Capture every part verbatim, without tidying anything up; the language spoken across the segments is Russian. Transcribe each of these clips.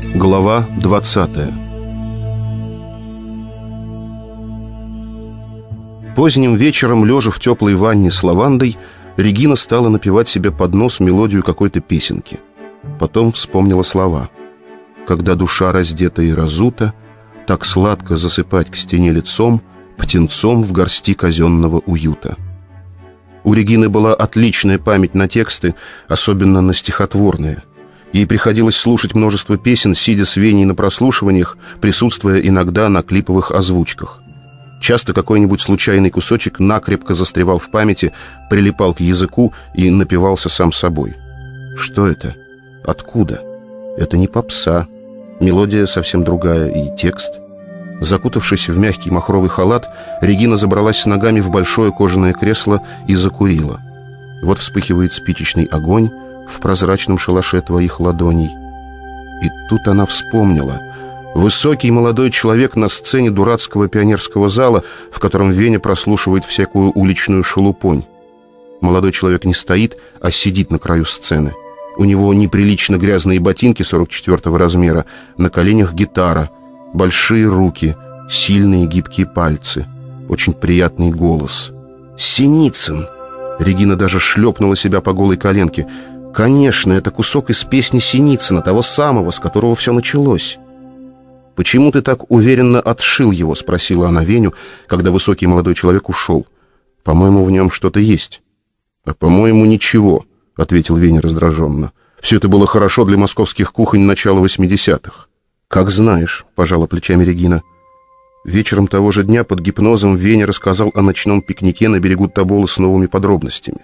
Глава двадцатая. Поздним вечером, лежа в теплой ванне с лавандой, Регина стала напевать себе под нос мелодию какой-то песенки. Потом вспомнила слова: «Когда душа раздета и разута, так сладко засыпать к стене лицом, птенцом в горсти казенного уюта». У Регины была отличная память на тексты, особенно на стихотворные. Ей приходилось слушать множество песен, сидя с Веней на прослушиваниях, присутствуя иногда на клиповых озвучках. Часто какой-нибудь случайный кусочек накрепко застревал в памяти, прилипал к языку и напевался сам собой. Что это? Откуда? Это не попса. Мелодия совсем другая, и текст. Закутавшись в мягкий махровый халат, Регина забралась с ногами в большое кожаное кресло и закурила. Вот вспыхивает спичечный огонь в прозрачном шалаше твоих ладоней. И тут она вспомнила. Высокий молодой человек на сцене дурацкого пионерского зала, в котором Веня прослушивает всякую уличную шелупонь. Молодой человек не стоит, а сидит на краю сцены. У него неприлично грязные ботинки сорок четвёртого размера, на коленях гитара, большие руки, сильные гибкие пальцы, очень приятный голос. «Синицын!» Регина даже шлепнула себя по голой коленке. «Конечно, это кусок из песни Синицына, того самого, с которого все началось». «Почему ты так уверенно отшил его?» — спросила она Веню, когда высокий молодой человек ушел. «По-моему, в нем что-то есть». «А по-моему, ничего», — ответил Веня раздраженно. «Все это было хорошо для московских кухонь начала восьмидесятых». «Как знаешь», — пожала плечами Регина. Вечером того же дня под гипнозом Веня рассказал о ночном пикнике на берегу Тобола с новыми подробностями.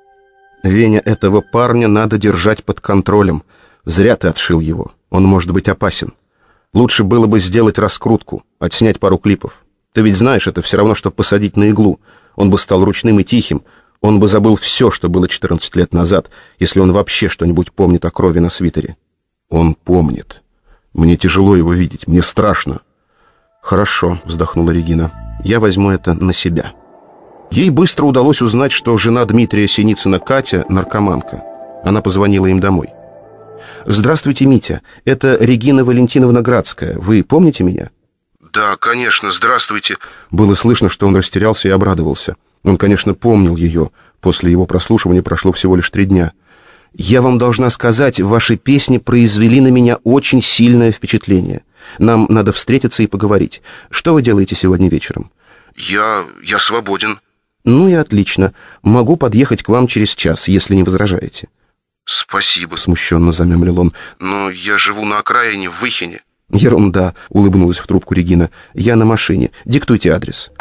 «Веня, этого парня надо держать под контролем. Зря ты отшил его. Он может быть опасен. Лучше было бы сделать раскрутку, отснять пару клипов. Ты ведь знаешь, это все равно, что посадить на иглу. Он бы стал ручным и тихим. Он бы забыл все, что было четырнадцать лет назад, если он вообще что-нибудь помнит о крови на свитере». «Он помнит. Мне тяжело его видеть, мне страшно». «Хорошо», — вздохнула Регина. «Я возьму это на себя». Ей быстро удалось узнать, что жена Дмитрия Синицына Катя — наркоманка. Она позвонила им домой. «Здравствуйте, Митя. Это Регина Валентиновна Градская. Вы помните меня?» «Да, конечно, здравствуйте». Было слышно, что он растерялся и обрадовался. Он, конечно, помнил ее. После его прослушивания прошло всего лишь три дня. «Я вам должна сказать, ваши песни произвели на меня очень сильное впечатление. Нам надо встретиться и поговорить. Что вы делаете сегодня вечером?» «Я... я свободен». «Ну и отлично. Могу подъехать к вам через час, если не возражаете». «Спасибо», — смущенно замямлил он. «Но я живу на окраине, в Выхине». «Ерунда», — улыбнулась в трубку Регина. «Я на машине. Диктуйте адрес».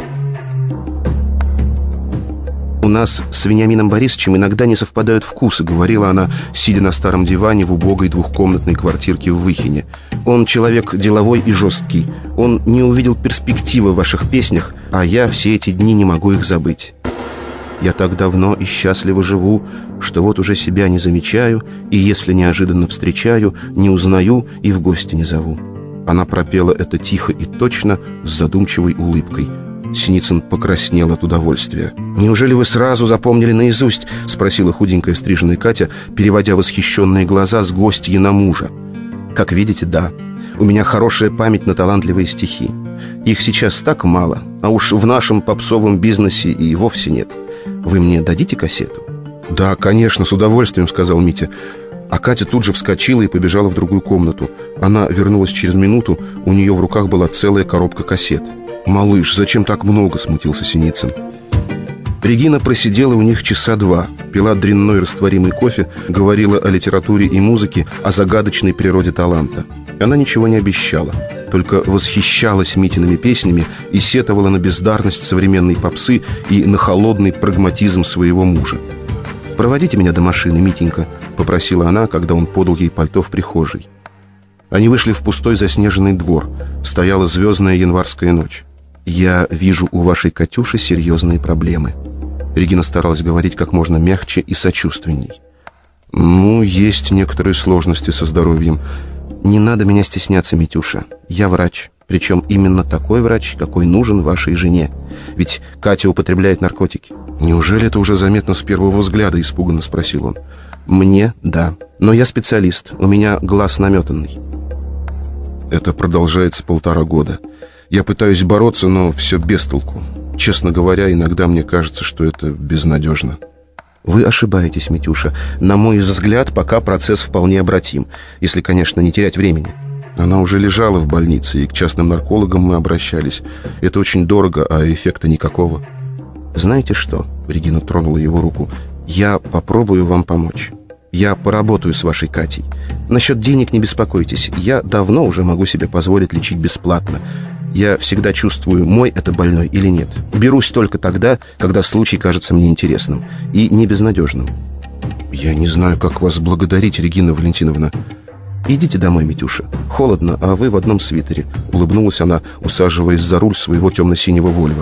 «У нас с Вениамином Борисовичем иногда не совпадают вкусы», — говорила она, сидя на старом диване в убогой двухкомнатной квартирке в Выхине. «Он человек деловой и жесткий. Он не увидел перспективы в ваших песнях, а я все эти дни не могу их забыть. Я так давно и счастливо живу, что вот уже себя не замечаю, и если неожиданно встречаю, не узнаю и в гости не зову». Она пропела это тихо и точно, с задумчивой улыбкой. Синицын покраснел от удовольствия. «Неужели вы сразу запомнили наизусть?» — спросила худенькая стриженная Катя, переводя восхищенные глаза с гостьи на мужа. «Как видите, да. У меня хорошая память на талантливые стихи. Их сейчас так мало, а уж в нашем попсовом бизнесе и вовсе нет. Вы мне дадите кассету?» «Да, конечно, с удовольствием», — сказал Митя. А Катя тут же вскочила и побежала в другую комнату. Она вернулась через минуту, у нее в руках была целая коробка кассет. «Малыш, зачем так много?» — смутился Синицын. Регина просидела у них часа два, пила дрянной растворимый кофе, говорила о литературе и музыке, о загадочной природе таланта. Она ничего не обещала, только восхищалась Митиными песнями и сетовала на бездарность современной попсы и на холодный прагматизм своего мужа. «Проводите меня до машины, Митенька», — попросила она, когда он подал ей пальто в прихожей. Они вышли в пустой заснеженный двор. Стояла звездная январская ночь. «Я вижу у вашей Катюши серьезные проблемы». Регина старалась говорить как можно мягче и сочувственней. «Ну, есть некоторые сложности со здоровьем». «Не надо меня стесняться, Митюша. Я врач. Причем именно такой врач, какой нужен вашей жене. Ведь Катя употребляет наркотики». «Неужели это уже заметно с первого взгляда?» — испуганно спросил он. «Мне — да. Но я специалист. У меня глаз наметанный». Это продолжается полтора года. Я пытаюсь бороться, но все без толку. Честно говоря, иногда мне кажется, что это безнадежно. Вы ошибаетесь, Митюша. На мой взгляд, пока процесс вполне обратим, если, конечно, не терять времени. Она уже лежала в больнице, и к частным наркологам мы обращались. Это очень дорого, а эффекта никакого. Знаете что? Регина тронула его руку. Я попробую вам помочь. Я поработаю с вашей Катей. Насчет денег не беспокойтесь. Я давно уже могу себе позволить лечить бесплатно. Я всегда чувствую, мой это больной или нет. Берусь только тогда, когда случай кажется мне интересным и не безнадежным. Я не знаю, как вас благодарить, Регина Валентиновна. Идите домой, Митюша. Холодно, а вы в одном свитере. Улыбнулась она, усаживаясь за руль своего темно-синего Вольво.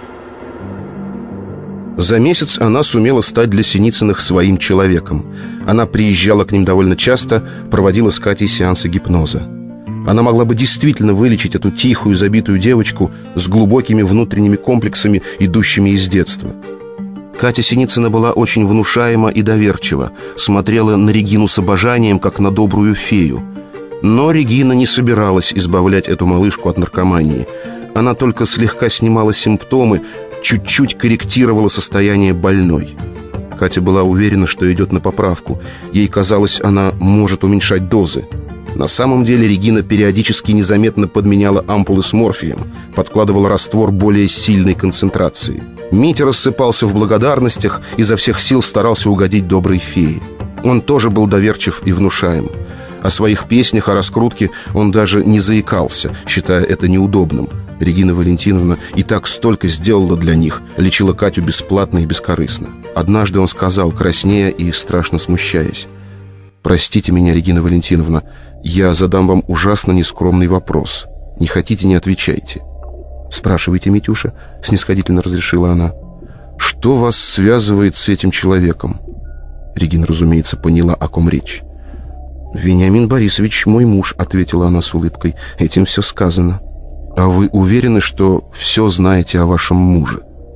За месяц она сумела стать для Синицыных своим человеком. Она приезжала к ним довольно часто, проводила с Катей сеансы гипноза. Она могла бы действительно вылечить эту тихую, забитую девочку с глубокими внутренними комплексами, идущими из детства. Катя Синицына была очень внушаема и доверчива, смотрела на Регину с обожанием, как на добрую фею. Но Регина не собиралась избавлять эту малышку от наркомании. Она только слегка снимала симптомы, чуть-чуть корректировала состояние больной. Катя была уверена, что идет на поправку. Ей казалось, она может уменьшать дозы. На самом деле Регина периодически незаметно подменяла ампулы с морфием, подкладывала раствор более сильной концентрации. Митя рассыпался в благодарностях, изо всех сил старался угодить доброй фее. Он тоже был доверчив и внушаем. О своих песнях, о раскрутке он даже не заикался, считая это неудобным. Регина Валентиновна и так столько сделала для них, лечила Катю бесплатно и бескорыстно. Однажды он сказал, краснея и страшно смущаясь: «Простите меня, Регина Валентиновна, я задам вам ужасно нескромный вопрос. Не хотите — не отвечайте». «Спрашивайте, Митюша», — снисходительно разрешила она. «Что вас связывает с этим человеком?» Регина, разумеется, поняла, о ком речь. «Вениамин Борисович, мой муж», — ответила она с улыбкой. «Этим все сказано». «А вы уверены, что все знаете о вашем муже?»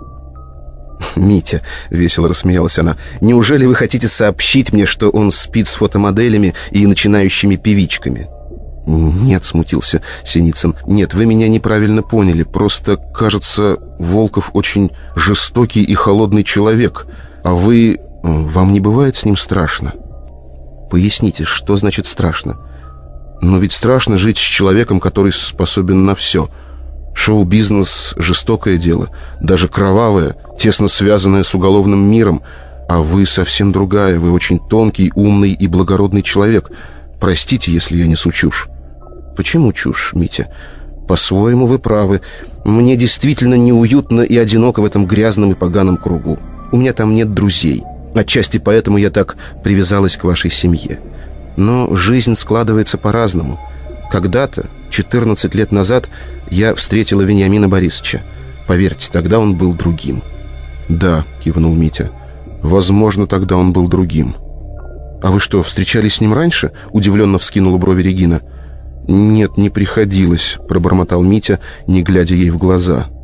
«Митя», — весело рассмеялась она, — «неужели вы хотите сообщить мне, что он спит с фотомоделями и начинающими певичками?» «Нет», — смутился Синицын, — «нет, вы меня неправильно поняли. Просто, кажется, Волков очень жестокий и холодный человек. А вы... вам не бывает с ним страшно?» «Поясните, что значит страшно?» «Но ведь страшно жить с человеком, который способен на все. Шоу-бизнес — жестокое дело, даже кровавое, тесно связанное с уголовным миром. А вы совсем другая, вы очень тонкий, умный и благородный человек. Простите, если я несу чушь». «Почему чушь, Митя? По-своему вы правы. Мне действительно неуютно и одиноко в этом грязном и поганом кругу. У меня там нет друзей. Отчасти поэтому я так привязалась к вашей семье. Но жизнь складывается по-разному. Когда-то, четырнадцать лет назад, я встретила Вениамина Борисовича. Поверьте, тогда он был другим». «Да», — кивнул Митя, — «возможно, тогда он был другим». «А вы что, встречались с ним раньше?» — удивленно вскинула брови Регина. «Нет, не приходилось», — пробормотал Митя, не глядя ей в глаза.